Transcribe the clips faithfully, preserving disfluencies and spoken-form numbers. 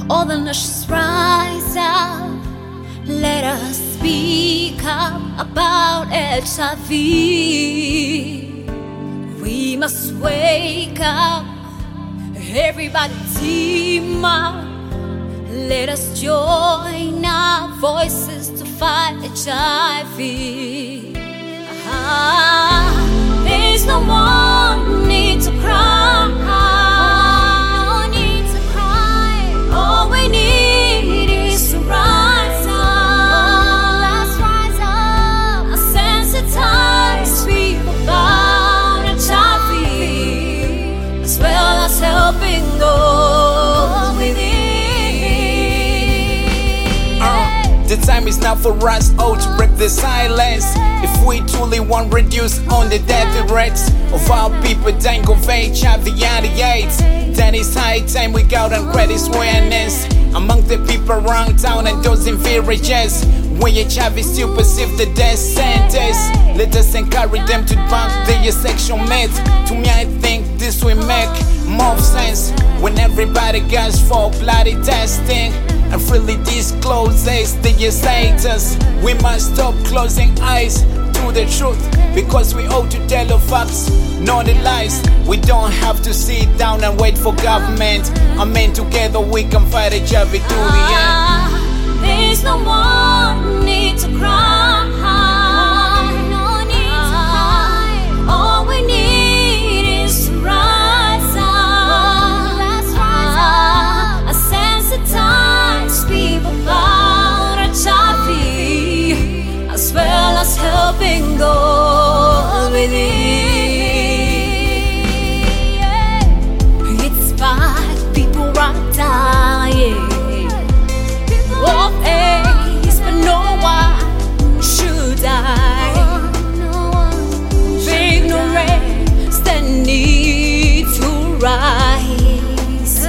All the nations rise up. Let us speak up about H I V. We must wake up. Everybody team up. Let us join our voices to fight H I V. Ah, there's no more need to cry. No need to cry. All we need is to rise up. Let's rise up. Sensitize people about H I V, as well as helping those within. The time is now for us all to break the silence. If we truly want to reduce on the death rates of our people dying of H I V and AIDS, then it's high time we got on credit awareness among the people around town and those in villages where H I V still perceive the death sentence. Let us encourage them to debunk the sexual myth. To me, I think this will make more sense when everybody goes for bloody testing and freely discloses the status. We must stop closing eyes to the truth, because we ought to tell the facts, not the lies. We don't have to sit down and wait for government. I mean, together we can fight H I V to the end. There's no more need to cry. No need to cry. All we need is to rise up. Let's rise up. Sensitize people about H I V, as well as helping those within. It's bad, people are dying of AIDS, but no one should die. The ignorance that need to rise.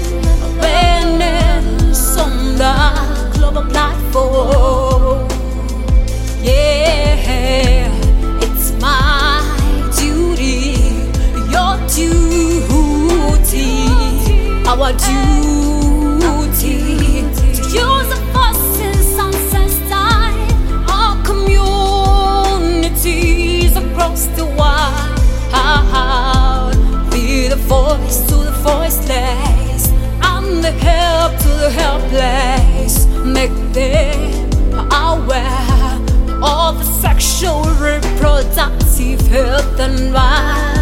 Awareness on the global platform. Yeah, it's my duty, your duty, our duty. Use the forces and sensitize our communities across the world. Be the voice to the voiceless and the help to the helpless. Make them aware of the sexual reproductive health and rights.